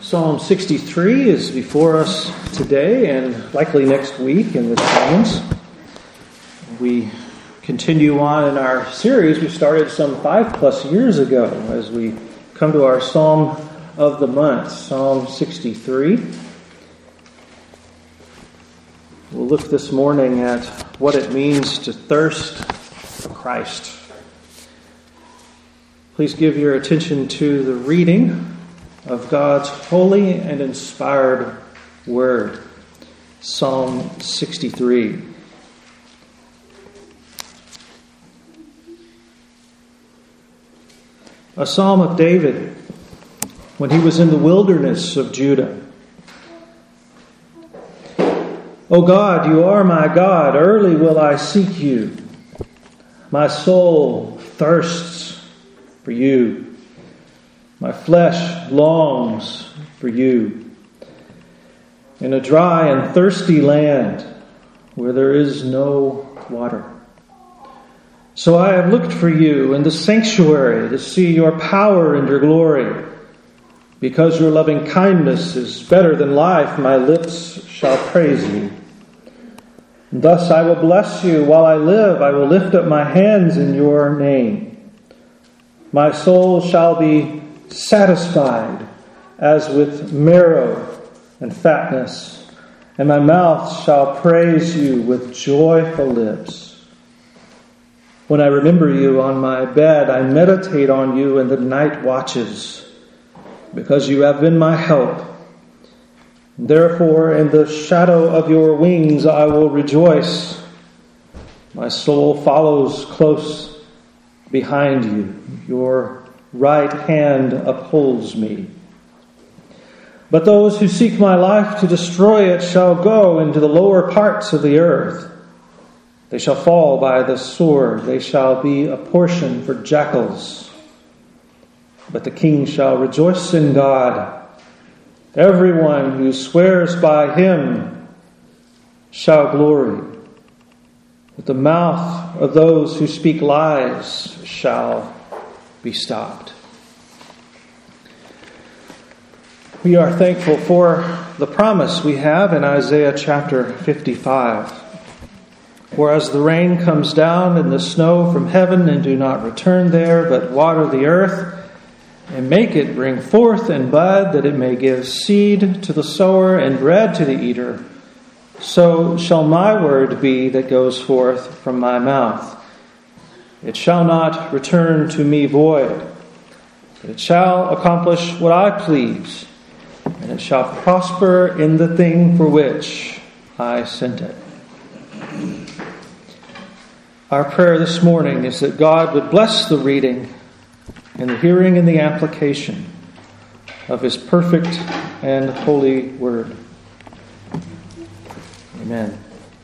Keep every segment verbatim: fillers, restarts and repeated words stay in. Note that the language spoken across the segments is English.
Psalm sixty-three is before us today and likely next week in the sermons. We continue on in our series we started some five plus years ago as we come to our Psalm of the month, Psalm sixty-three. We'll look this morning at what it means to thirst for Christ. Please give your attention to the reading of God's holy and inspired word, Psalm sixty-three. A psalm of David when he was in the wilderness of Judah. O God, you are my God, early will I seek you. My soul thirsts for you. My flesh longs for you. In a dry and thirsty land where there is no water. So I have looked for you in the sanctuary to see your power and your glory. Because your loving kindness is better than life, my lips shall praise you. And thus I will bless you while I live. I will lift up my hands in your name. My soul shall be satisfied as with marrow and fatness, and my mouth shall praise you with joyful lips. When I remember you on my bed, I meditate on you in the night watches, because you have been my help. Therefore, in the shadow of your wings I will rejoice. My soul follows close behind you. Your right hand upholds me. But those who seek my life to destroy it shall go into the lower parts of the earth. They shall fall by the sword. They shall be a portion for jackals. But the king shall rejoice in God. Everyone who swears by him shall glory. But the mouth of those who speak lies shall be stopped. We are thankful for the promise we have in Isaiah chapter fifty-five. For as the rain comes down and the snow from heaven and do not return there, but water the earth and make it bring forth and bud, that it may give seed to the sower and bread to the eater, so shall my word be that goes forth from my mouth. It shall not return to me void, but it shall accomplish what I please, and it shall prosper in the thing for which I sent it. Our prayer this morning is that God would bless the reading and the hearing and the application of His perfect and holy word. Amen.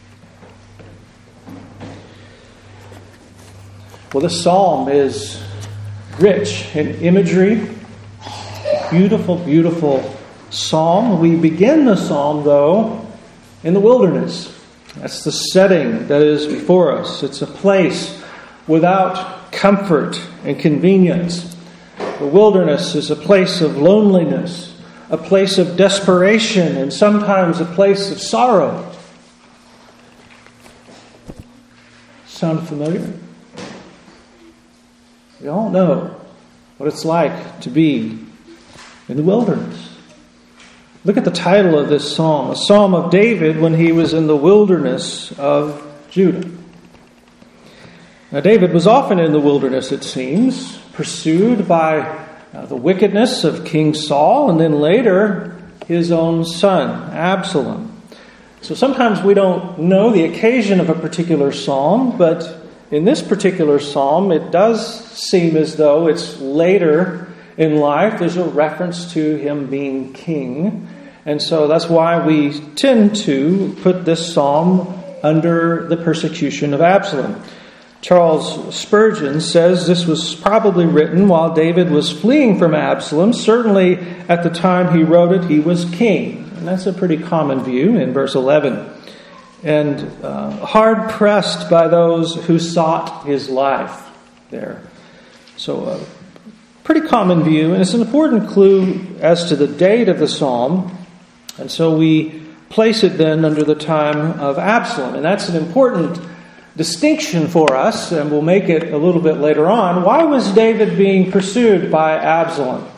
Well, this psalm is rich in imagery. Beautiful, beautiful psalm. We begin the psalm, though, in the wilderness. That's the setting that is before us. It's a place without comfort and convenience. The wilderness is a place of loneliness, a place of desperation, and sometimes a place of sorrow. Sound familiar? We all know what it's like to be in the wilderness. Look at the title of this psalm, a psalm of David when he was in the wilderness of Judah. Now, David was often in the wilderness, it seems, pursued by uh, the wickedness of King Saul, and then later his own son, Absalom. So sometimes we don't know the occasion of a particular psalm, but in this particular psalm, it does seem as though it's later in life. There's a reference to him being king. And so that's why we tend to put this psalm under the persecution of Absalom. Charles Spurgeon says this was probably written while David was fleeing from Absalom. Certainly at the time he wrote it, he was king. And that's a pretty common view in verse eleven. And uh, hard pressed by those who sought his life there. So uh, pretty common view, and it's an important clue as to the date of the psalm. And so we place it then under the time of Absalom. And that's an important distinction for us, and we'll make it a little bit later on. Why was David being pursued by Absalom?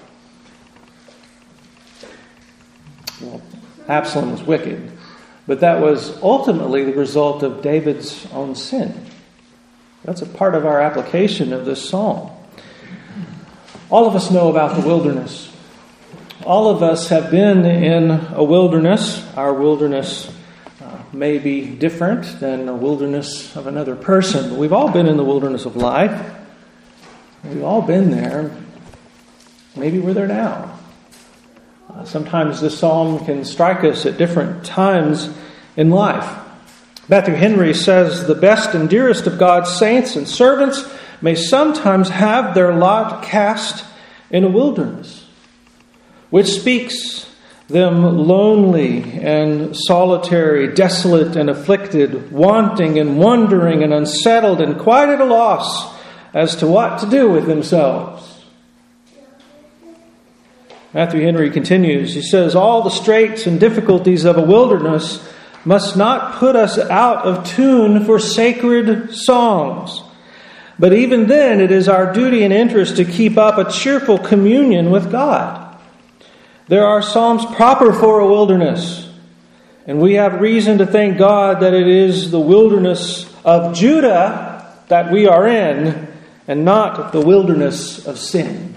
Well, Absalom was wicked, but that was ultimately the result of David's own sin. That's a part of our application of this psalm. All of us know about the wilderness. All of us have been in a wilderness. Our wilderness uh, may be different than the wilderness of another person, but we've all been in the wilderness of life. We've all been there. Maybe we're there now. Uh, sometimes this psalm can strike us at different times in life. Matthew Henry says, "The best and dearest of God's saints and servants may sometimes have their lot cast in a wilderness, which speaks them lonely and solitary, desolate and afflicted, wanting and wondering and unsettled and quite at a loss as to what to do with themselves." Matthew Henry continues. He says, "All the straits and difficulties of a wilderness must not put us out of tune for sacred songs. But even then, it is our duty and interest to keep up a cheerful communion with God. There are psalms proper for a wilderness, and we have reason to thank God that it is the wilderness of Judah that we are in, and not the wilderness of sin."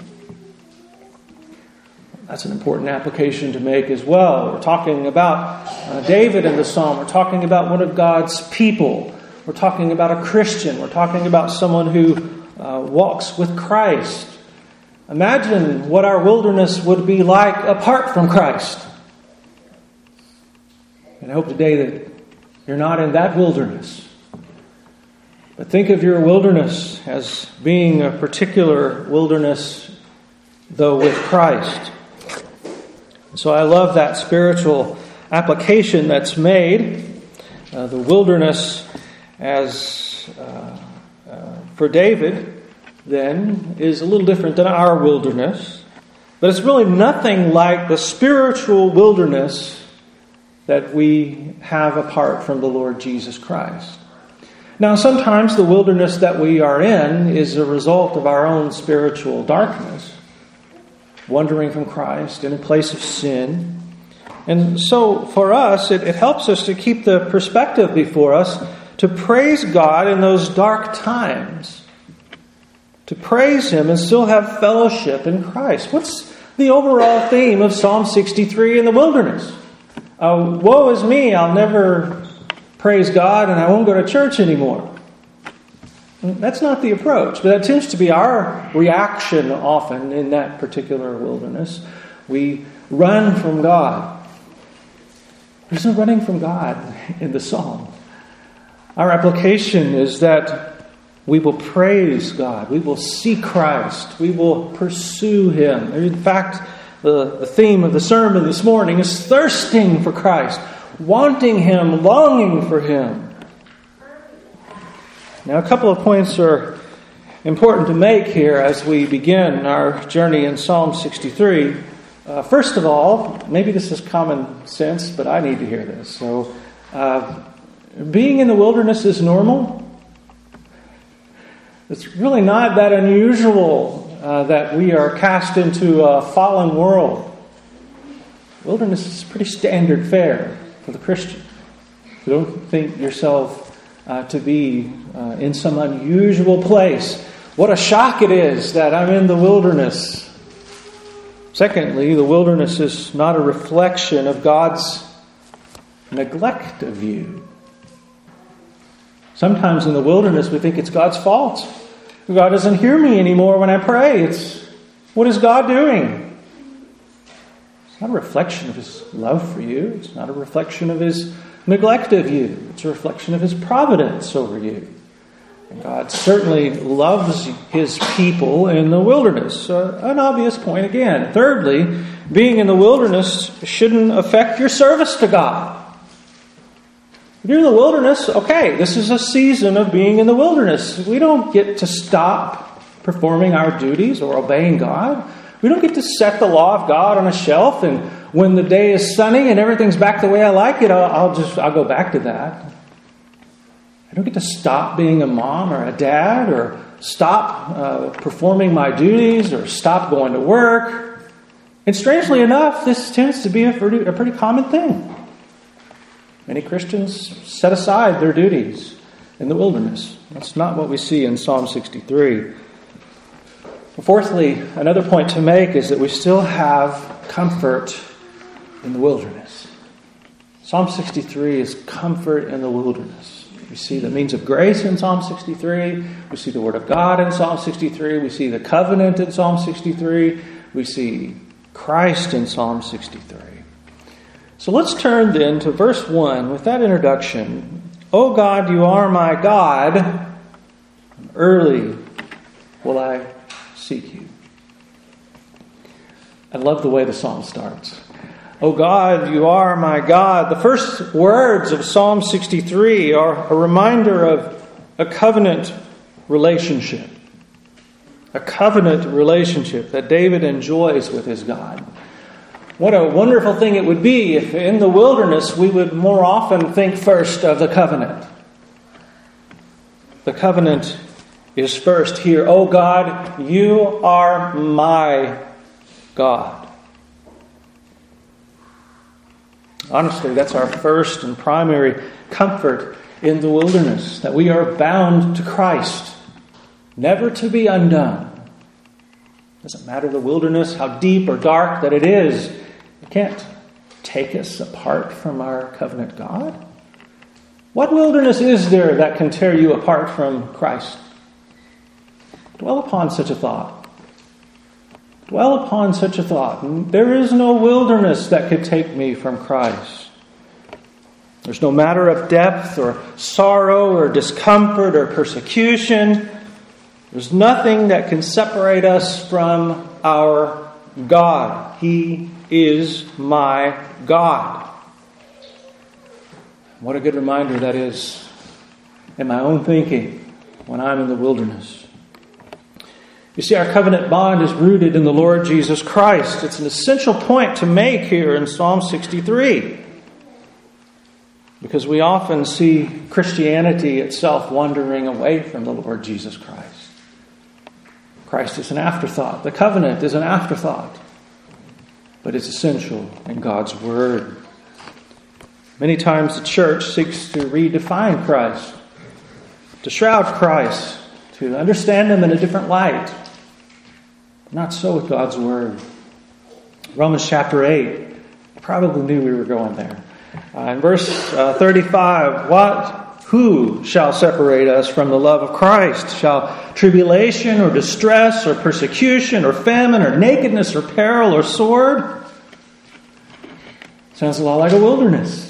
That's an important application to make as well. We're talking about uh, David in the psalm. We're talking about one of God's people. We're talking about a Christian. We're talking about someone who uh, walks with Christ. Imagine what our wilderness would be like apart from Christ. And I hope today that you're not in that wilderness. But think of your wilderness as being a particular wilderness, though with Christ. So I love that spiritual application that's made. Uh, the wilderness as uh, uh, for David, then, is a little different than our wilderness. But it's really nothing like the spiritual wilderness that we have apart from the Lord Jesus Christ. Now, sometimes the wilderness that we are in is a result of our own spiritual darkness, wandering from Christ in a place of sin. And so for us, it, it helps us to keep the perspective before us to praise God in those dark times, to praise Him and still have fellowship in Christ. What's the overall theme of Psalm sixty-three in the wilderness? Uh, woe is me, I'll never praise God and I won't go to church anymore. That's not the approach, but that tends to be our reaction often in that particular wilderness. We run from God. There's no running from God in the psalm. Our application is that we will praise God. We will seek Christ. We will pursue Him. In fact, the, the theme of the sermon this morning is thirsting for Christ, wanting Him, longing for Him. Now, a couple of points are important to make here as we begin our journey in Psalm sixty-three. Uh, first of all, maybe this is common sense, but I need to hear this. So, uh, being in the wilderness is normal. It's really not that unusual uh, that we are cast into a fallen world. Wilderness is pretty standard fare for the Christian. You don't think yourself uh, to be uh, in some unusual place. What a shock it is that I'm in the wilderness. Secondly, the wilderness is not a reflection of God's neglect of you. Sometimes in the wilderness we think it's God's fault. God doesn't hear me anymore when I pray. It's, what is God doing? It's not a reflection of His love for you. It's not a reflection of His neglect of you. It's a reflection of His providence over you. And God certainly loves His people in the wilderness. Uh, an obvious point again. Thirdly, being in the wilderness shouldn't affect your service to God. If you're in the wilderness, okay, this is a season of being in the wilderness. We don't get to stop performing our duties or obeying God. We don't get to set the law of God on a shelf, and when the day is sunny and everything's back the way I like it, I'll, I'll just I'll go back to that. I don't get to stop being a mom or a dad, or stop uh, performing my duties, or stop going to work. And strangely enough, this tends to be a pretty, a pretty common thing. Many Christians set aside their duties in the wilderness. That's not what we see in Psalm sixty-three. Fourthly, another point to make is that we still have comfort in the wilderness. Psalm sixty-three is comfort in the wilderness. We see the means of grace in Psalm sixty-three. We see the Word of God in Psalm sixty-three. We see the covenant in Psalm sixty-three. We see Christ in Psalm sixty-three. So let's turn then to verse one with that introduction. O God, you are my God. Early will I seek you. I love the way the psalm starts. O God, you are my God. The first words of Psalm sixty-three are a reminder of a covenant relationship. A covenant relationship that David enjoys with his God. What a wonderful thing it would be if in the wilderness we would more often think first of the covenant. The covenant is first here. O God, you are my God. Honestly, that's our first and primary comfort in the wilderness, that we are bound to Christ, never to be undone. Doesn't matter the wilderness, how deep or dark that it is, it can't take us apart from our covenant God. What wilderness is there that can tear you apart from Christ? Dwell upon such a thought. Dwell upon such a thought. There is no wilderness that could take me from Christ. There's no matter of depth or sorrow or discomfort or persecution. There's nothing that can separate us from our God. He is my God. What a good reminder that is in my own thinking when I'm in the wilderness. You see, our covenant bond is rooted in the Lord Jesus Christ. It's an essential point to make here in Psalm sixty-three. Because we often see Christianity itself wandering away from the Lord Jesus Christ. Christ is an afterthought. The covenant is an afterthought. But it's essential in God's Word. Many times the church seeks to redefine Christ, to shroud Christ, to understand Him in a different light. Not so with God's Word. Romans chapter eight. You probably knew we were going there. Uh, in verse uh, thirty-five, what, who shall separate us from the love of Christ? Shall tribulation or distress or persecution or famine or nakedness or peril or sword? Sounds a lot like a wilderness.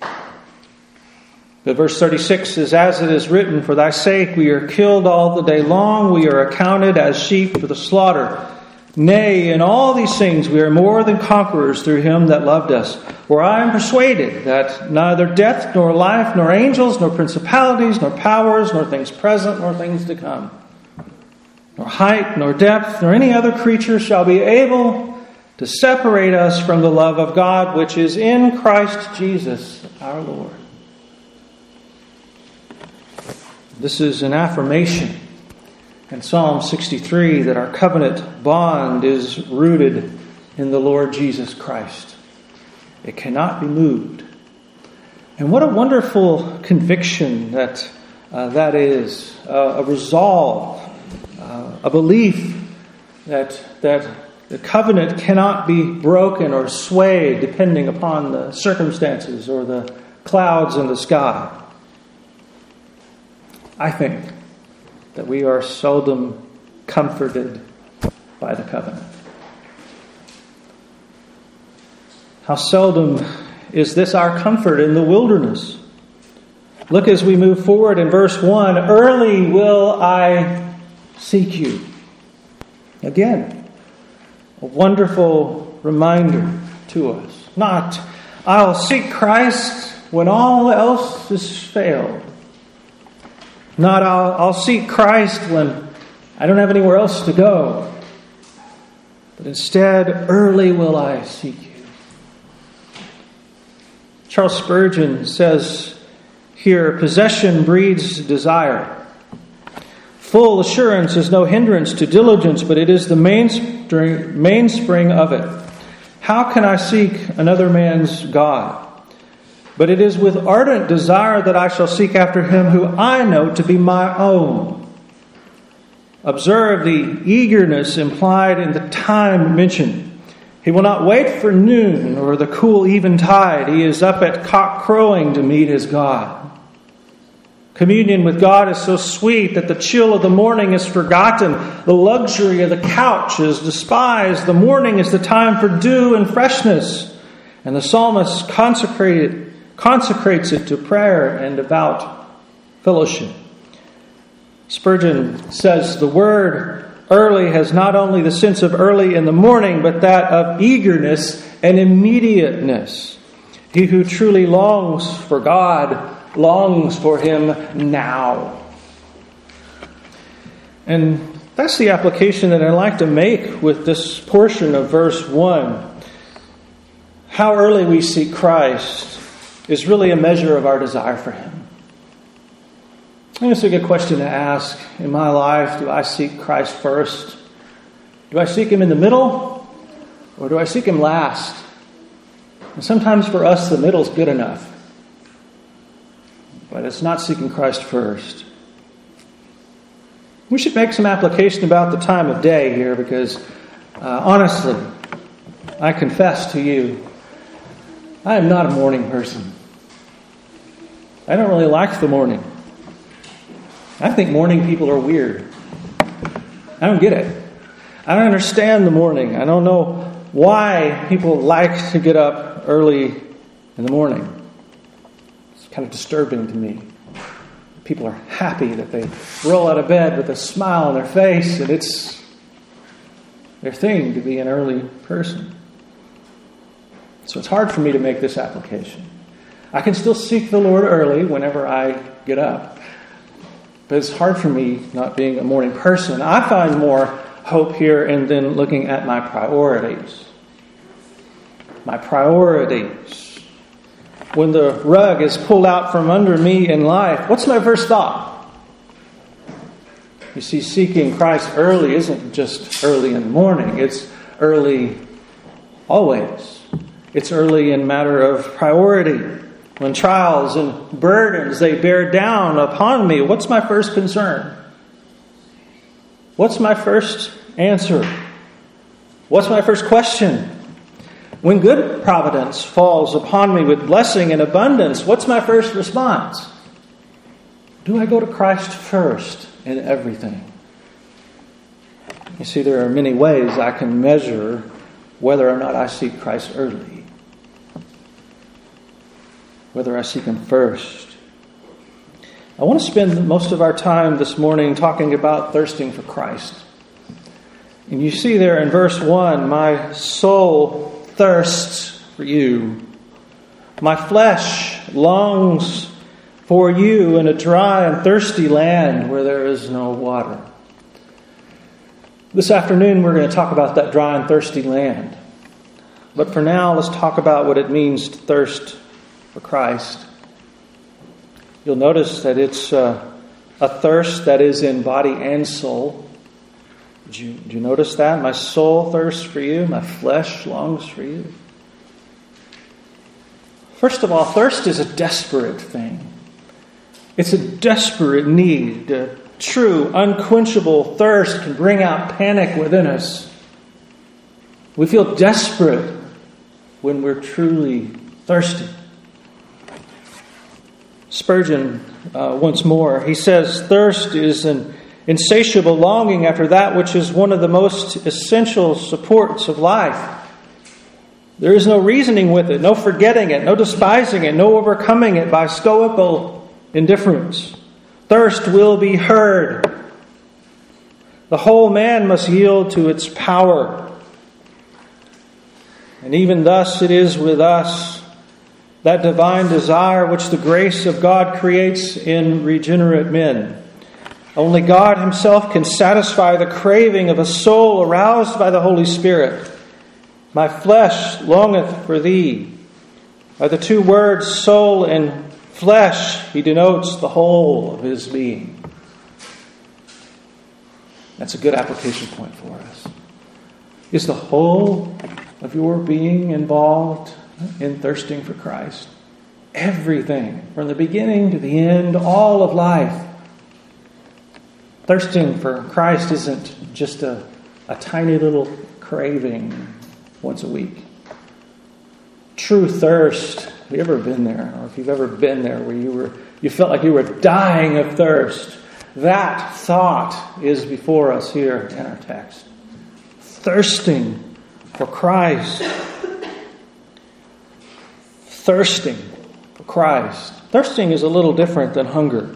But verse thirty-six is, as it is written, for thy sake we are killed all the day long. We are accounted as sheep for the slaughter. Nay, in all these things we are more than conquerors through him that loved us. For I am persuaded that neither death, nor life, nor angels, nor principalities, nor powers, nor things present, nor things to come, nor height, nor depth, nor any other creature shall be able to separate us from the love of God, which is in Christ Jesus our Lord. This is an affirmation in Psalm sixty-three that our covenant bond is rooted in the Lord Jesus Christ. It cannot be moved. And what a wonderful conviction that uh, that is, uh, a resolve, uh, a belief that that the covenant cannot be broken or swayed depending upon the circumstances or the clouds in the sky. I think that we are seldom comforted by the covenant. How seldom is this our comfort in the wilderness? Look as we move forward in verse one. Early will I seek you. Again, a wonderful reminder to us. Not, I'll seek Christ when all else has failed. Not, I'll, I'll seek Christ when I don't have anywhere else to go. But instead, early will I seek you. Charles Spurgeon says here, possession breeds desire. Full assurance is no hindrance to diligence, but it is the mainspring, mainspring of it. How can I seek another man's God? But it is with ardent desire that I shall seek after him who I know to be my own. Observe the eagerness implied in the time mentioned. He will not wait for noon or the cool eventide. He is up at cock crowing to meet his God. Communion with God is so sweet that the chill of the morning is forgotten. The luxury of the couch is despised. The morning is the time for dew and freshness. And the psalmist consecrated, consecrates it to prayer and devout fellowship. Spurgeon says the word early has not only the sense of early in the morning, but that of eagerness and immediateness. He who truly longs for God longs for him now. And that's the application that I like to make with this portion of verse one. How early we seek Christ is really a measure of our desire for him. I think it's a good question to ask. In my life, do I seek Christ first? Do I seek him in the middle? Or do I seek him last? And sometimes for us, the middle is good enough. But it's not seeking Christ first. We should make some application about the time of day here because, uh, honestly, I confess to you, I am not a morning person. I don't really like the morning. I think morning people are weird. I don't get it. I don't understand the morning. I don't know why people like to get up early in the morning. Kind of disturbing to me. People are happy that they roll out of bed with a smile on their face, and it's their thing to be an early person. So it's hard for me to make this application. I can still seek the Lord early whenever I get up, but it's hard for me not being a morning person. I find more hope here in then looking at my priorities. My priorities. When the rug is pulled out from under me in life, what's my first thought? You see, seeking Christ early isn't just early in the morning. It's early always. It's early in matter of priority. When trials and burdens, they bear down upon me, what's my first concern? What's my first answer? What's my first question? When good providence falls upon me with blessing and abundance, what's my first response? Do I go to Christ first in everything? You see, there are many ways I can measure whether or not I seek Christ early. Whether I seek him first. I want to spend most of our time this morning talking about thirsting for Christ. And you see there in verse one, my soul thirsts for you. My flesh longs for you in a dry and thirsty land where there is no water. This afternoon we're going to talk about that dry and thirsty land. But for now, let's talk about what it means to thirst for Christ. You'll notice that it's uh, a thirst that is in body and soul. Did you, did you notice that? My soul thirsts for you. My flesh longs for you. First of all, thirst is a desperate thing. It's a desperate need. A true, unquenchable thirst can bring out panic within us. We feel desperate when we're truly thirsty. Spurgeon, uh, once more, he says, thirst is an insatiable longing after that which is one of the most essential supports of life. There is no reasoning with it, no forgetting it, no despising it, no overcoming it by stoical indifference. Thirst will be heard. The whole man must yield to its power. And even thus it is with us, that divine desire which the grace of God creates in regenerate men. Only God himself can satisfy the craving of a soul aroused by the Holy Spirit. My flesh longeth for thee. By the two words soul and flesh, he denotes the whole of his being. That's a good application point for us. Is the whole of your being involved in thirsting for Christ? Everything, from the beginning to the end, all of life. Thirsting for Christ isn't just a, a tiny little craving once a week. True thirst. Have you ever been there? Or if you've ever been there where you were, you felt like you were dying of thirst. That thought is before us here in our text. Thirsting for Christ. Thirsting for Christ. Thirsting is a little different than hunger.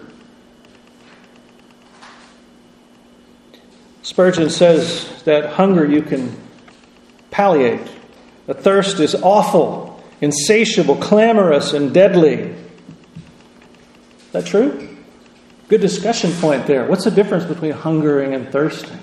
Spurgeon says that hunger you can palliate. The thirst is awful, insatiable, clamorous, and deadly. Is that true? Good discussion point there. What's the difference between hungering and thirsting?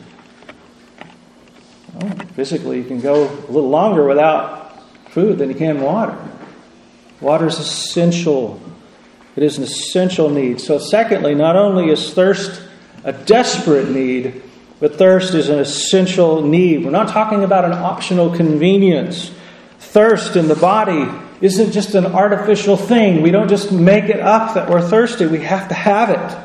Well, physically, you can go a little longer without food than you can water. Water is essential. It is an essential need. So secondly, not only is thirst a desperate need, but thirst is an essential need. We're not talking about an optional convenience. Thirst in the body isn't just an artificial thing. We don't just make it up that we're thirsty. We have to have it.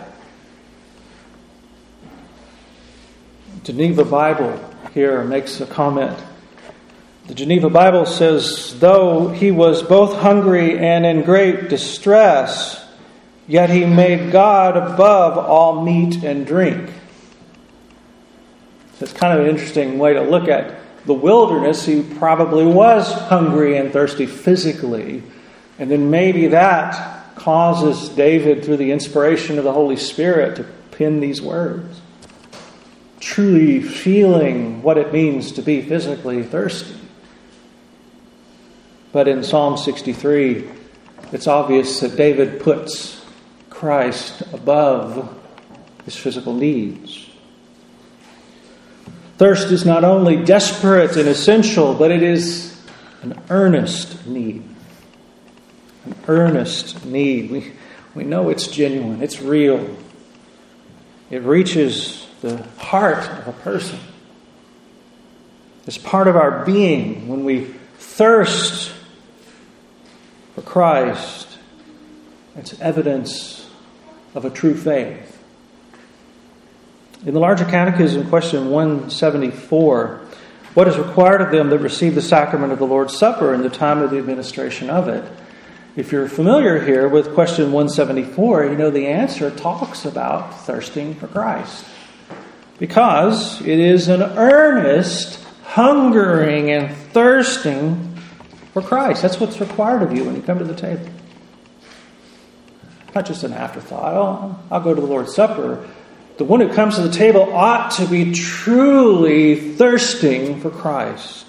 Geneva Bible here makes a comment. The Geneva Bible says, though he was both hungry and in great distress, yet he made God above all meat and drink. So it's kind of an interesting way to look at the wilderness. He probably was hungry and thirsty physically. And then maybe that causes David, through the inspiration of the Holy Spirit, to pen these words. Truly feeling what it means to be physically thirsty. But in Psalm sixty-three, it's obvious that David puts Christ above his physical needs. Thirst is not only desperate and essential, but it is an earnest need. An earnest need. We, we know it's genuine. It's real. It reaches the heart of a person. It's part of our being when we thirst for Christ. It's evidence of a true faith. In the Larger Catechism, question one seventy-four, what is required of them that receive the sacrament of the Lord's Supper in the time of the administration of it? If you're familiar here with question one seventy-four, you know the answer talks about thirsting for Christ. Because it is an earnest hungering and thirsting for Christ. That's what's required of you when you come to the table. Not just an afterthought. Oh, I'll go to the Lord's Supper. The one who comes to the table ought to be truly thirsting for Christ.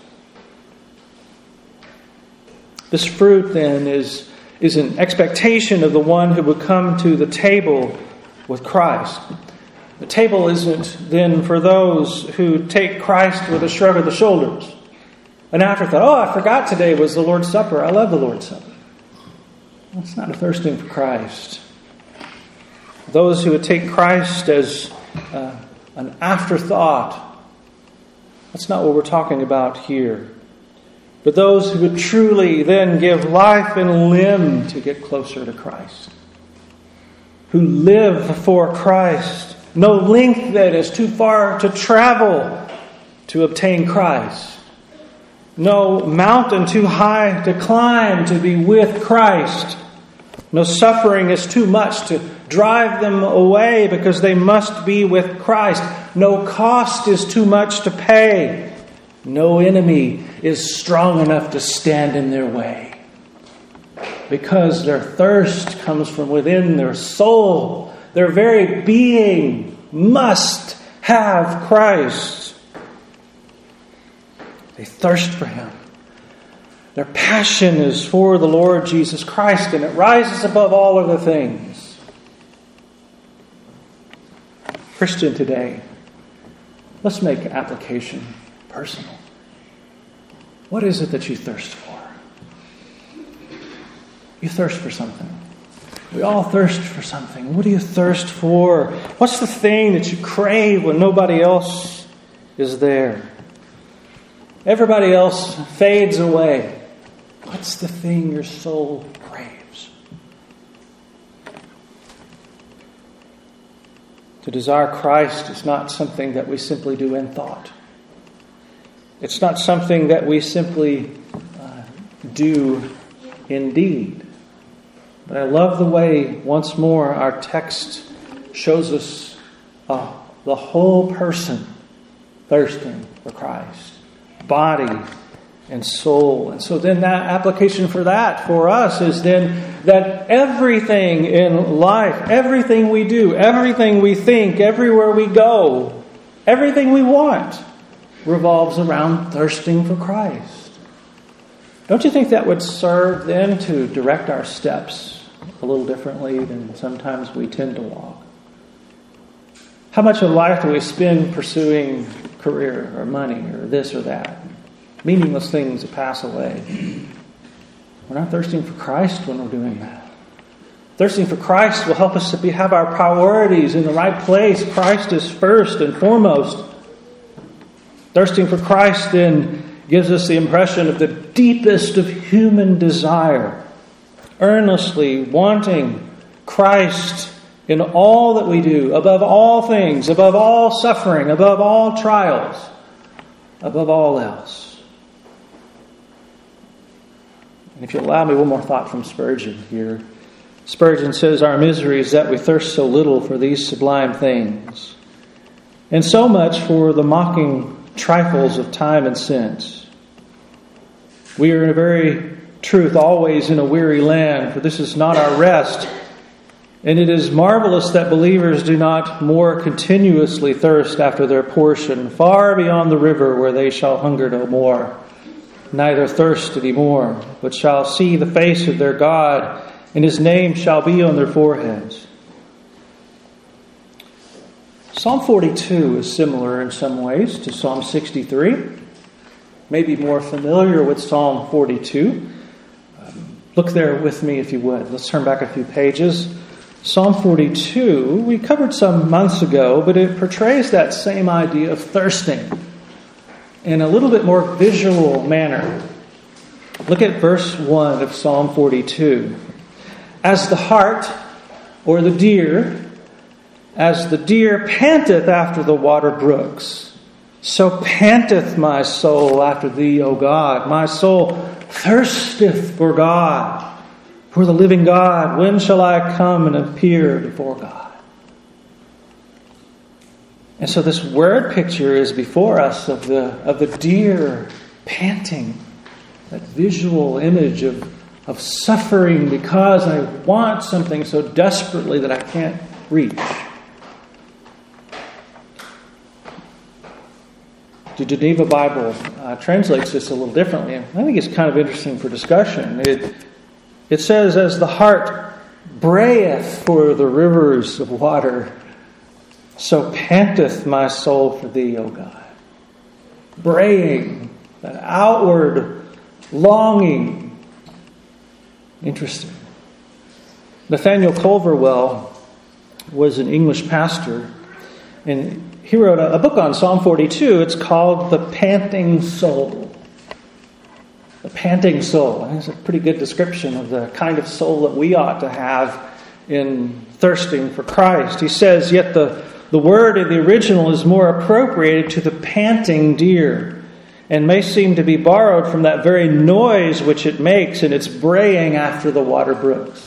This fruit, then, is, is an expectation of the one who would come to the table with Christ. The table isn't then for those who take Christ with a shrug of the shoulders. An afterthought. Oh, I forgot today was the Lord's Supper. I love the Lord's Supper. That's not a thirsting for Christ. Those who would take Christ as uh, an afterthought, that's not what we're talking about here. But those who would truly then give life and limb to get closer to Christ. Who live for Christ. No length that is too far to travel to obtain Christ. No mountain too high to climb to be with Christ. No suffering is too much to drive them away because they must be with Christ. No cost is too much to pay. No enemy is strong enough to stand in their way. Because their thirst comes from within their soul. Their very being must have Christ. They thirst for Him. Their passion is for the Lord Jesus Christ, and it rises above all other things. Christian today, let's make application personal. What is it that you thirst for? You thirst for something. We all thirst for something. What do you thirst for? What's the thing that you crave when nobody else is there? Everybody else fades away. What's the thing your soul craves? To desire Christ is not something that we simply do in thought. It's not something that we simply uh, do in deed. But I love the way, once more, our text shows us uh, the whole person thirsting for Christ. Body and soul. And so then that application for that for us is then that everything in life, everything we do, everything we think, everywhere we go, everything we want revolves around thirsting for Christ. Don't you think that would serve then to direct our steps a little differently than sometimes we tend to walk? How much of life do we spend pursuing career or money or this or that? Meaningless things that pass away. We're not thirsting for Christ when we're doing that. Thirsting for Christ will help us to be, have our priorities in the right place. Christ is first and foremost. Thirsting for Christ then gives us the impression of the deepest of human desire. Earnestly wanting Christ in all that we do, above all things, above all suffering, above all trials, above all else. And if you'll allow me one more thought from Spurgeon here. Spurgeon says, our misery is that we thirst so little for these sublime things, and so much for the mocking trifles of time and sense. We are in a very truth always in a weary land, for this is not our rest. And it is marvelous that believers do not more continuously thirst after their portion, far beyond the river where they shall hunger no more, neither thirst any more, but shall see the face of their God, and His name shall be on their foreheads. Psalm forty-two is similar in some ways to Psalm sixty-three. Maybe more familiar with Psalm forty-two. Um, look there with me if you would. Let's turn back a few pages. Psalm forty-two, we covered some months ago, but it portrays that same idea of thirsting in a little bit more visual manner. Look at verse one of Psalm forty-two. As the hart, or the deer, as the deer panteth after the water brooks, so panteth my soul after thee, O God. My soul thirsteth for God, for the living God. When shall I come and appear before God? And so this word picture is before us of the of the deer panting, that visual image of, of suffering because I want something so desperately that I can't reach. The Geneva Bible uh, translates this a little differently. I think it's kind of interesting for discussion. It, it says, as the hart brayeth for the rivers of water, so panteth my soul for thee, O God. Braying, that outward longing. Interesting. Nathaniel Culverwell was an English pastor, and he wrote a, a book on Psalm forty-two. It's called The Panting Soul. The Panting Soul. I think it's a pretty good description of the kind of soul that we ought to have in thirsting for Christ. He says, yet the, the word in the original is more appropriated to the panting deer, and may seem to be borrowed from that very noise which it makes in its braying after the water brooks.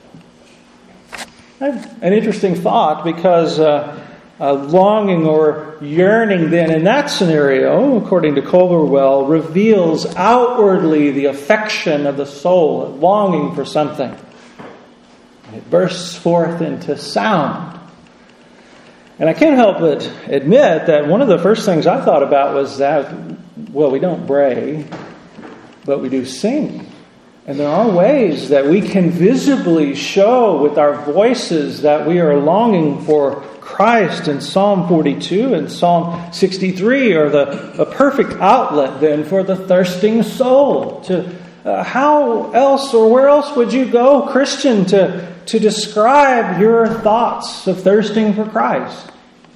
An interesting thought, because uh, uh, longing or yearning then in that scenario, according to Culverwell, reveals outwardly the affection of the soul, longing for something. It bursts forth into sound. And I can't help but admit that one of the first things I thought about was that, well, we don't bray, but we do sing. And there are ways that we can visibly show with our voices that we are longing for Christ in Psalm forty-two and Psalm sixty-three are the a perfect outlet then for the thirsting soul. To uh, how else or where else would you go, Christian, to, to describe your thoughts of thirsting for Christ?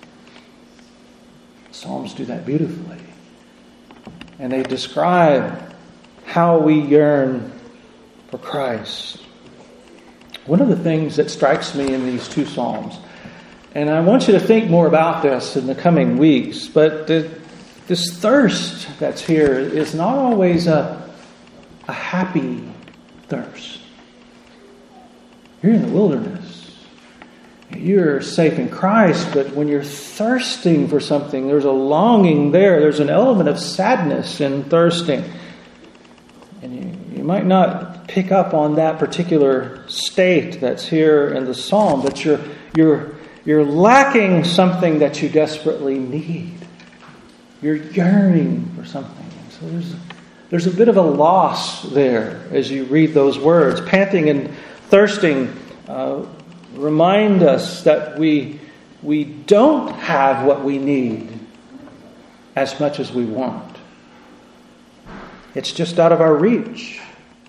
Psalms do that beautifully. And they describe how we yearn for Christ. One of the things that strikes me in these two Psalms, and I want you to think more about this in the coming weeks, but the, this thirst that's here is not always a, a happy thirst. You're in the wilderness. You're safe in Christ, but when you're thirsting for something, there's a longing there. There's an element of sadness in thirsting. And you, you might not pick up on that particular state that's here in the Psalm, but you're you're you're lacking something that you desperately need. You're yearning for something. So there's there's a bit of a loss there as you read those words. Panting and thirsting uh, remind us that we we don't have what we need as much as we want. It's just out of our reach.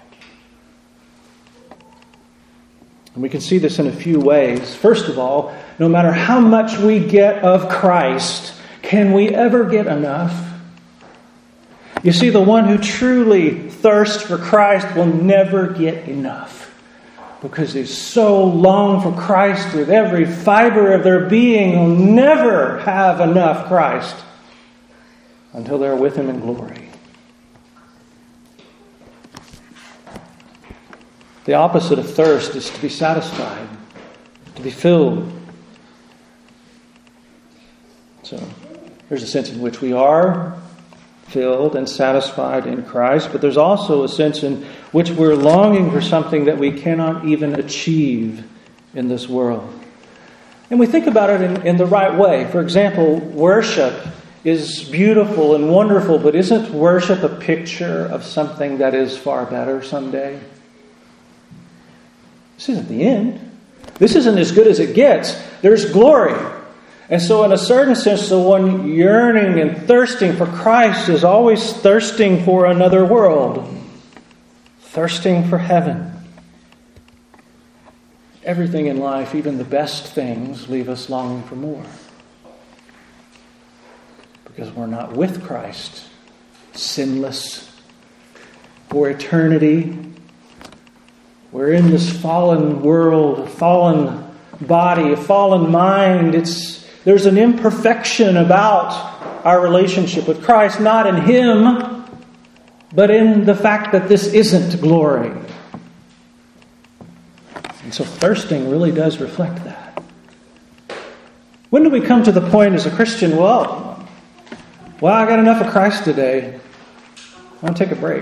And we can see this in a few ways. First of all, no matter how much we get of Christ, can we ever get enough? You see, the one who truly thirsts for Christ will never get enough, because they so long for Christ with every fiber of their being, will never have enough Christ until they're with Him in glory. The opposite of thirst is to be satisfied, to be filled. So there's a sense in which we are filled and satisfied in Christ, but there's also a sense in which we're longing for something that we cannot even achieve in this world. And we think about it in, in the right way. For example, worship is beautiful and wonderful, but isn't worship a picture of something that is far better someday? This isn't the end. This isn't as good as it gets. There's glory. And so in a certain sense, the one yearning and thirsting for Christ is always thirsting for another world. Thirsting for heaven. Everything in life, even the best things, leave us longing for more. Because we're not with Christ, sinless, for eternity. We're in this fallen world, a fallen body, a fallen mind. It's there's an imperfection about our relationship with Christ, not in Him, but in the fact that this isn't glory. And so thirsting really does reflect that. When do we come to the point as a Christian, well, well, I got enough of Christ today. I want to take a break.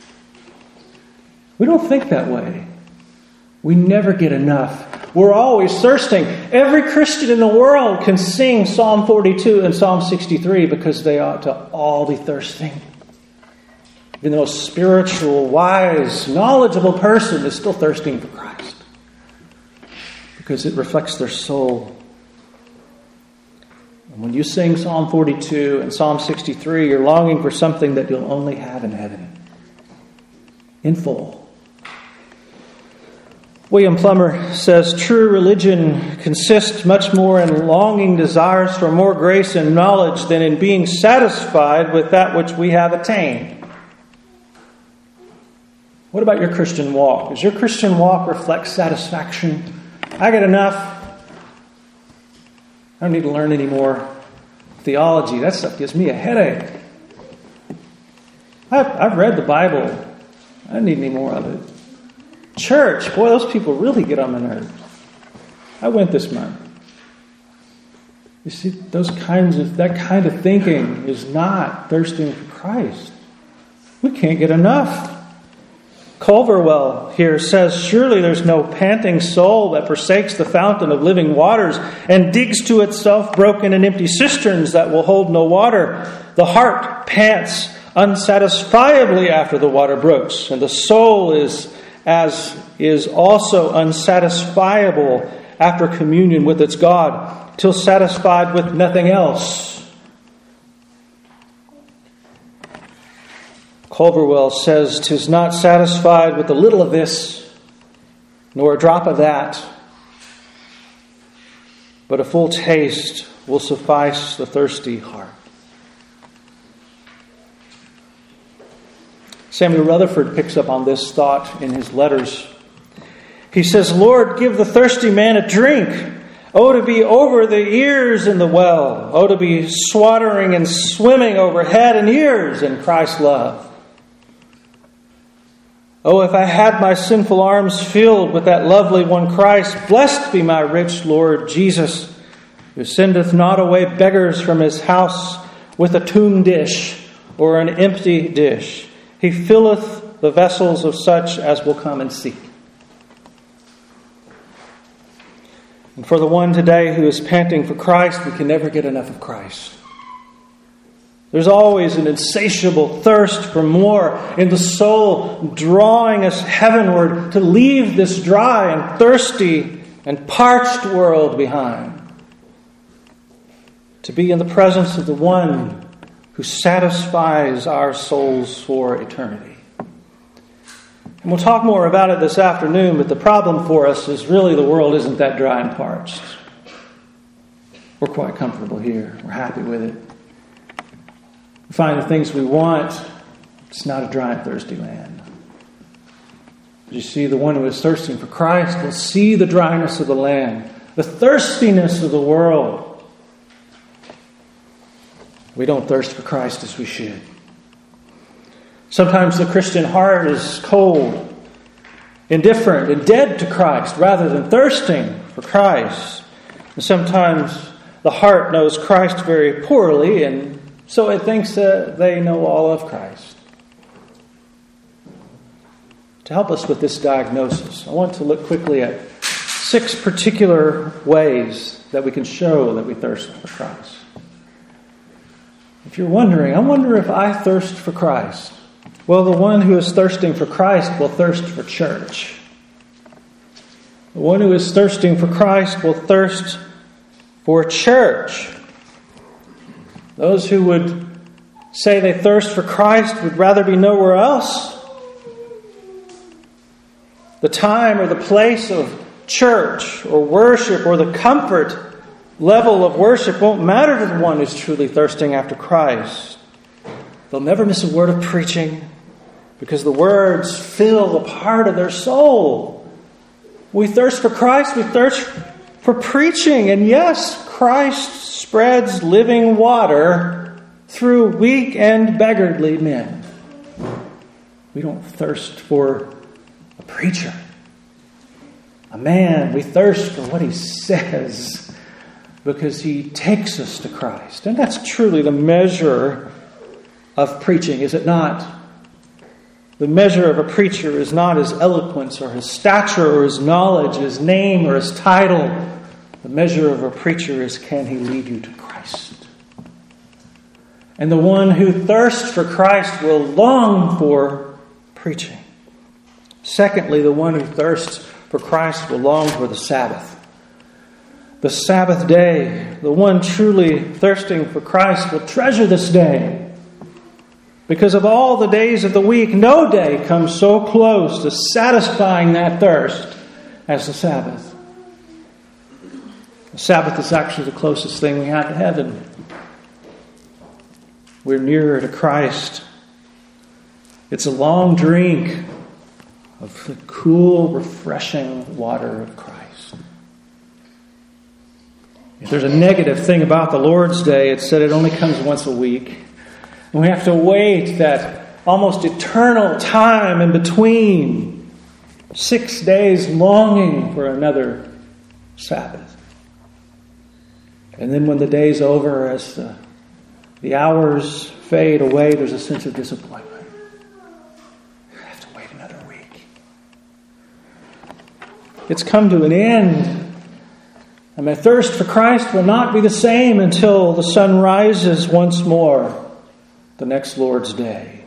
We don't think that way. We never get enough. We're always thirsting. Every Christian in the world can sing Psalm forty-two and Psalm sixty-three because they ought to all be thirsting. Even the most spiritual, wise, knowledgeable person is still thirsting for Christ because it reflects their soul. And when you sing Psalm forty-two and Psalm sixty-three, you're longing for something that you'll only have in heaven, in full. William Plummer says, true religion consists much more in longing desires for more grace and knowledge than in being satisfied with that which we have attained. What about your Christian walk? Does your Christian walk reflect satisfaction? I get enough. I don't need to learn any more theology. That stuff gives me a headache. I've, I've read the Bible. I don't need any more of it. Church, boy, those people really get on my nerves. I went this month. You see, those kinds of that kind of thinking is not thirsting for Christ. We can't get enough. Culverwell here says, surely there's no panting soul that forsakes the fountain of living waters and digs to itself broken and empty cisterns that will hold no water. The heart pants unsatisfiably after the water brooks, and the soul is as is also unsatisfiable after communion with its God. till satisfied with nothing else. Culverwell says, "'Tis not satisfied with a little of this, nor a drop of that, but a full taste will suffice the thirsty heart." Samuel Rutherford picks up on this thought in his letters. He says, "Lord, give the thirsty man a drink. Oh, to be over the ears in the well. Oh, to be swattering and swimming over head and ears in Christ's love. Oh, if I had my sinful arms filled with that lovely one Christ, blessed be my rich Lord Jesus, who sendeth not away beggars from his house with a tomb dish or an empty dish. He filleth the vessels of such as will come and seek." And for the one today who is panting for Christ, we can never get enough of Christ. There's always an insatiable thirst for more in the soul, drawing us heavenward to leave this dry and thirsty and parched world behind. To be in the presence of the one who satisfies our souls for eternity. And we'll talk more about it this afternoon, but the problem for us is really the world isn't that dry and parched. We're quite comfortable here. We're happy with it. We find the things we want. It's not a dry and thirsty land. But you see, the one who is thirsting for Christ will see the dryness of the land, the thirstiness of the world. We don't thirst for Christ as we should. Sometimes the Christian heart is cold, indifferent, and dead to Christ rather than thirsting for Christ. And sometimes the heart knows Christ very poorly, and so it thinks that they know all of Christ. To help us with this diagnosis, I want to look quickly at six particular ways that we can show that we thirst for Christ. If you're wondering, I wonder if I thirst for Christ. Well, the one who is thirsting for Christ will thirst for church. The one who is thirsting for Christ will thirst for church. Those who would say they thirst for Christ would rather be nowhere else. The time or the place of church or worship or the comfort level of worship won't matter to the one who's truly thirsting after Christ. They'll never miss a word of preaching because the words fill a part of their soul. We thirst for Christ, we thirst for preaching. And yes, Christ spreads living water through weak and beggarly men. We don't thirst for a preacher, a man. We thirst for what he says because he takes us to Christ. And that's truly the measure of preaching, is it not? The measure of a preacher is not his eloquence or his stature or his knowledge, his name or his title. The measure of a preacher is, can he lead you to Christ? And the one who thirsts for Christ will long for preaching. Secondly, the one who thirsts for Christ will long for the Sabbath. The Sabbath day. The one truly thirsting for Christ will treasure this day. Because of all the days of the week, no day comes so close to satisfying that thirst as the Sabbath. The Sabbath is actually the closest thing we have to heaven. We're nearer to Christ. It's a long drink of the cool, refreshing water of Christ. If there's a negative thing about the Lord's Day, it's that it only comes once a week. And we have to wait that almost eternal time in between. Six days longing for another Sabbath. And then when the day's over, as the, the hours fade away, there's a sense of disappointment. I have to wait another week. It's come to an end. And my thirst for Christ will not be the same until the sun rises once more the next Lord's Day.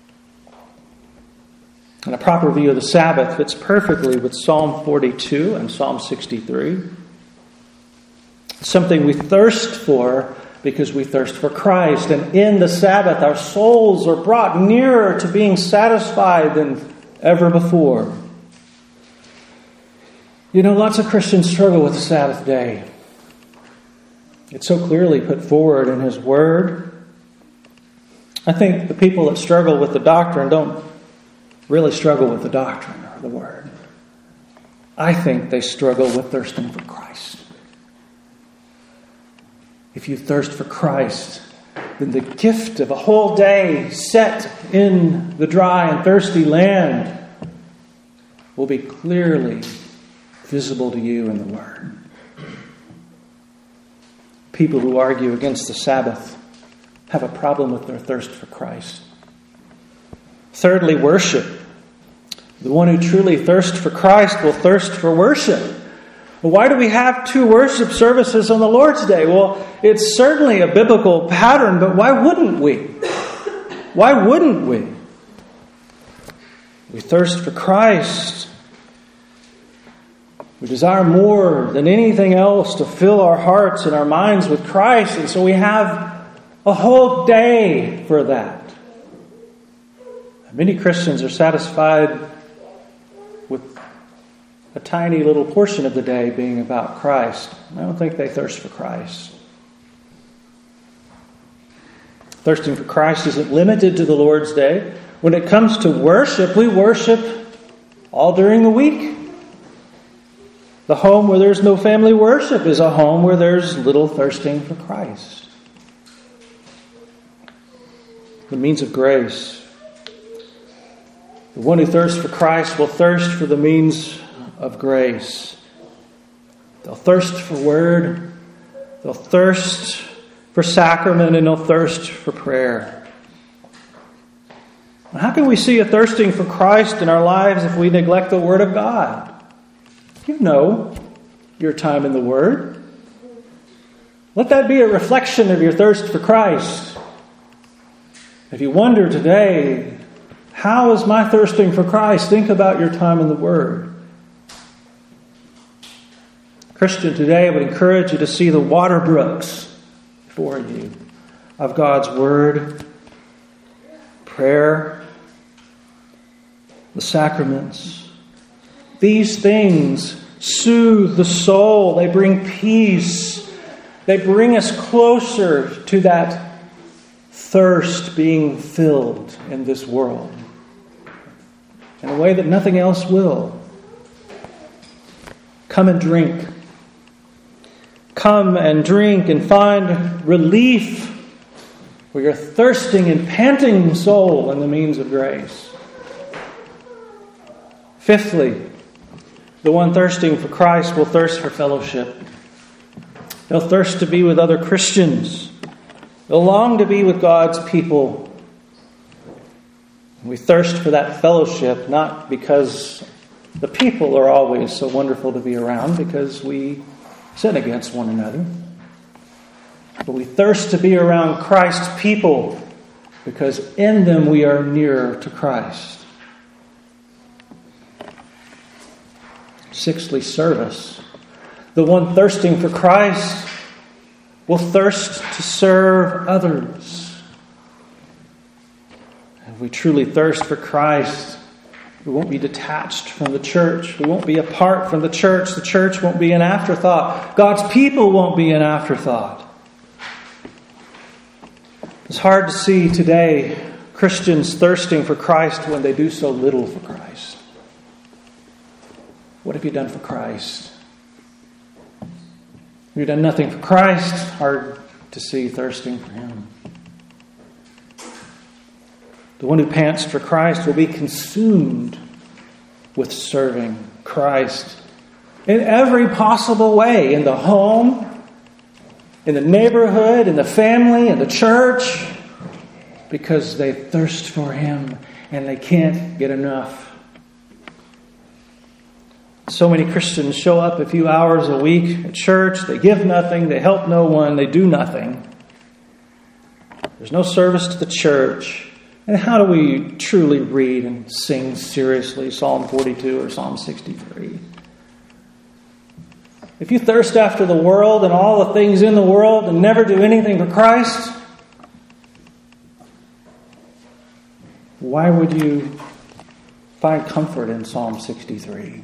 And a proper view of the Sabbath fits perfectly with Psalm forty-two and Psalm sixty-three. something we thirst for because we thirst for Christ. And in the Sabbath, our souls are brought nearer to being satisfied than ever before. You know, lots of Christians struggle with the Sabbath day. It's so clearly put forward in His Word. I think the people that struggle with the doctrine don't really struggle with the doctrine or the Word. I think they struggle with thirsting for Christ. If you thirst for Christ, then the gift of a whole day set in the dry and thirsty land will be clearly visible to you in the Word. People who argue against the Sabbath have a problem with their thirst for Christ. Thirdly, worship. The one who truly thirsts for Christ will thirst for worship. Well, why do we have two worship services on the Lord's Day? Well, it's certainly a biblical pattern, but why wouldn't we? Why wouldn't we? We thirst for Christ. We desire more than anything else to fill our hearts and our minds with Christ, and so we have a whole day for that. Many Christians are satisfied with a tiny little portion of the day being about Christ. I don't think they thirst for Christ. Thirsting for Christ isn't limited to the Lord's Day. When it comes to worship, we worship all during the week. The home where there's no family worship is a home where there's little thirsting for Christ. The means of grace. The one who thirsts for Christ will thirst for the means of grace. They'll thirst for word. They'll thirst for sacrament, and they'll thirst for prayer. How can we see a thirsting for Christ in our lives if we neglect the Word of God? You know your time in the Word. Let that be a reflection of your thirst for Christ. If you wonder today, how is my thirsting for Christ? Think about your time in the Word. Christian, today I would encourage you to see the water brooks before you of God's Word, prayer, the sacraments. These things soothe the soul. They bring peace. They bring us closer to that thirst being filled in this world in a way that nothing else will. Come and drink. Come and drink and find relief for your thirsting and panting soul in the means of grace. Fifthly, the one thirsting for Christ will thirst for fellowship. They'll thirst to be with other Christians. They'll long to be with God's people. We thirst for that fellowship not because the people are always so wonderful to be around, because we sin against one another. But we thirst to be around Christ's people because in them we are nearer to Christ. Sixthly, service. The one thirsting for Christ will thirst to serve others. If we truly thirst for Christ, we won't be detached from the church. We won't be apart from the church. The church won't be an afterthought. God's people won't be an afterthought. It's hard to see today Christians thirsting for Christ when they do so little for Christ. What have you done for Christ? Have you done nothing for Christ? Hard to see thirsting for Him. The one who pants for Christ will be consumed with serving Christ in every possible way. In the home, in the neighborhood, in the family, in the church. Because they thirst for Him and they can't get enough. So many Christians show up a few hours a week at church. They give nothing. They help no one. They do nothing. There's no service to the church. And how do we truly read and sing seriously Psalm forty-two or Psalm sixty-three? If you thirst after the world and all the things in the world and never do anything for Christ, why would you find comfort in Psalm sixty-three?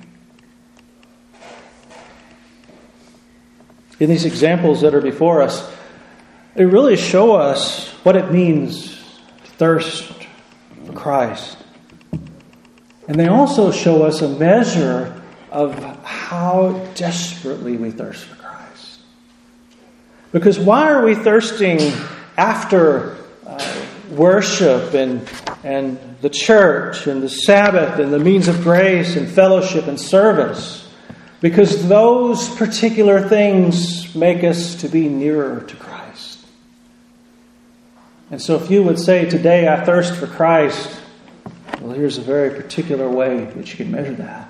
In these examples that are before us, they really show us what it means to thirst for Christ. And they also show us a measure of how desperately we thirst for Christ. Because why are we thirsting after uh, worship and, and the church and the Sabbath and the means of grace and fellowship and service? Because those particular things make us to be nearer to Christ. And so if you would say, today I thirst for Christ, well, here's a very particular way that you can measure that.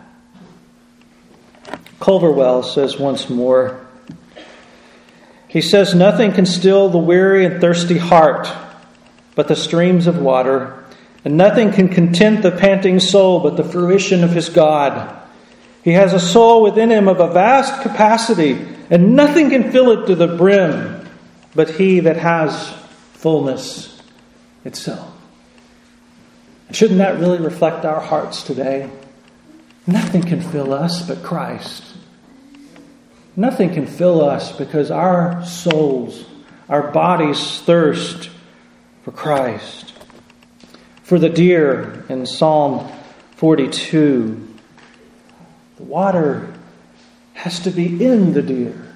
Culverwell says once more, he says, nothing can still the weary and thirsty heart but the streams of water, and nothing can content the panting soul but the fruition of his God. He has a soul within him of a vast capacity, and nothing can fill it to the brim but he that has fullness itself. Shouldn't that really reflect our hearts today? Nothing can fill us but Christ. Nothing can fill us because our souls, our bodies thirst for Christ. For the deer in Psalm forty-two, the water has to be in the deer.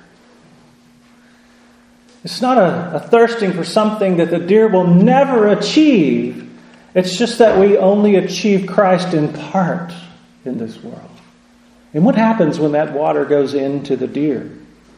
It's not a, a thirsting for something that the deer will never achieve. It's just that we only achieve Christ in part in this world. And what happens when that water goes into the deer?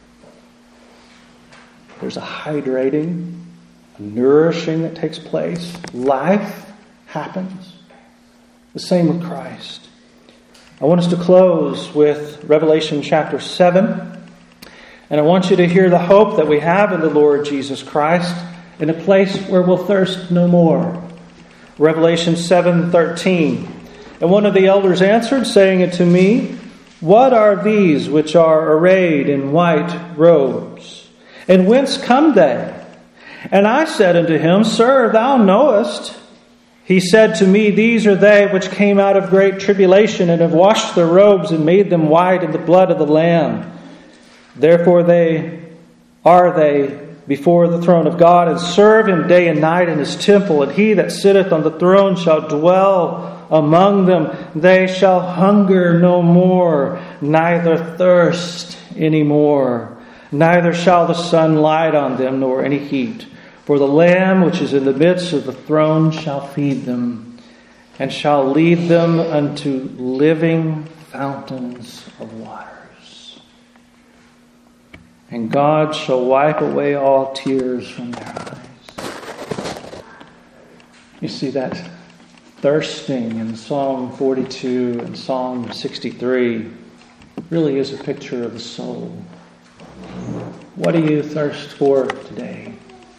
There's a hydrating, a nourishing that takes place. Life happens. The same with Christ. I want us to close with Revelation chapter seven. And I want you to hear the hope that we have in the Lord Jesus Christ in a place where we'll thirst no more. Revelation seven thirteen. And one of the elders answered, saying unto me, what are these which are arrayed in white robes? And whence come they? And I said unto him, Sir, thou knowest. He said to me, These are they which came out of great tribulation, and have washed their robes and made them white in the blood of the Lamb. Therefore they are they before the throne of God, and serve him day and night in his temple. And he that sitteth on the throne shall dwell among them. They shall hunger no more, neither thirst any more. Neither shall the sun light on them, nor any heat. For the Lamb which is in the midst of the throne shall feed them, and shall lead them unto living fountains of waters. And God shall wipe away all tears from their eyes. You see that thirsting in Psalm forty-two and Psalm sixty-three really is a picture of the soul. What do you thirst for today?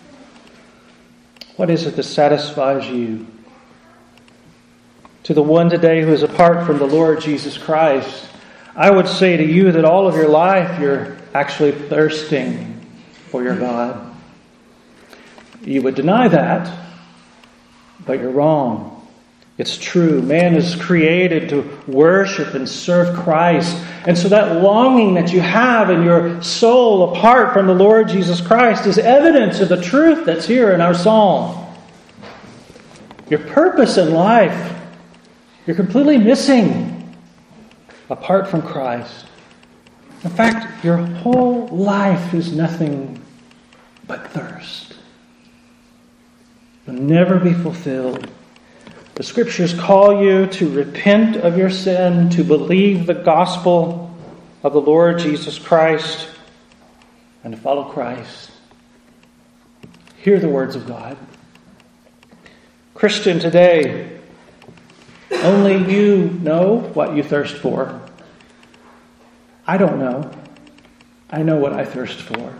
What is it that satisfies you? To the one today who is apart from the Lord Jesus Christ, I would say to you that all of your life you're actually thirsting for your God. You would deny that, but you're wrong. It's true. Man is created to worship and serve Christ. And so that longing that you have in your soul apart from the Lord Jesus Christ is evidence of the truth that's here in our psalm. Your purpose in life, you're completely missing apart from Christ. In fact, your whole life is nothing but thirst. You'll never be fulfilled. The Scriptures call you to repent of your sin, to believe the gospel of the Lord Jesus Christ, and to follow Christ. Hear the words of God. Christian, today, only you know what you thirst for. I don't know. I know what I thirst for.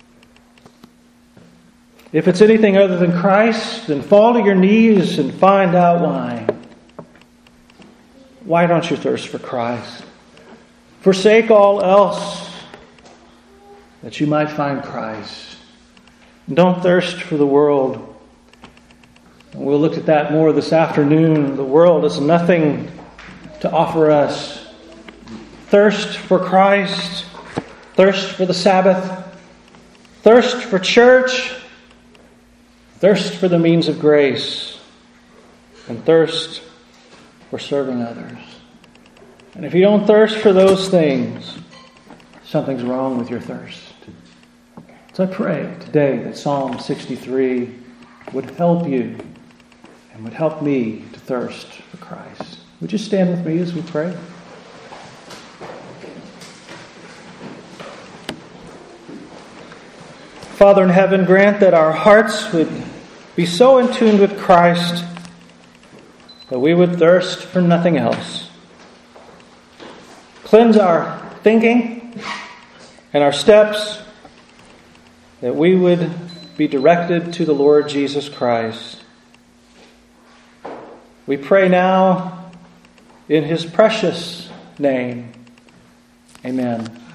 If it's anything other than Christ, then fall to your knees and find out why. Why don't you thirst for Christ? Forsake all else that you might find Christ. And don't thirst for the world. And we'll look at that more this afternoon. The world has nothing to offer us. Thirst for Christ, thirst for the Sabbath, thirst for church, thirst for the means of grace, and thirst for serving others. And if you don't thirst for those things, something's wrong with your thirst. So I pray today that Psalm sixty-three would help you and would help me to thirst for Christ. Would you stand with me as we pray? Father in heaven, grant that our hearts would be so in tune with Christ that we would thirst for nothing else. Cleanse our thinking and our steps, that we would be directed to the Lord Jesus Christ. We pray now in His precious name. Amen.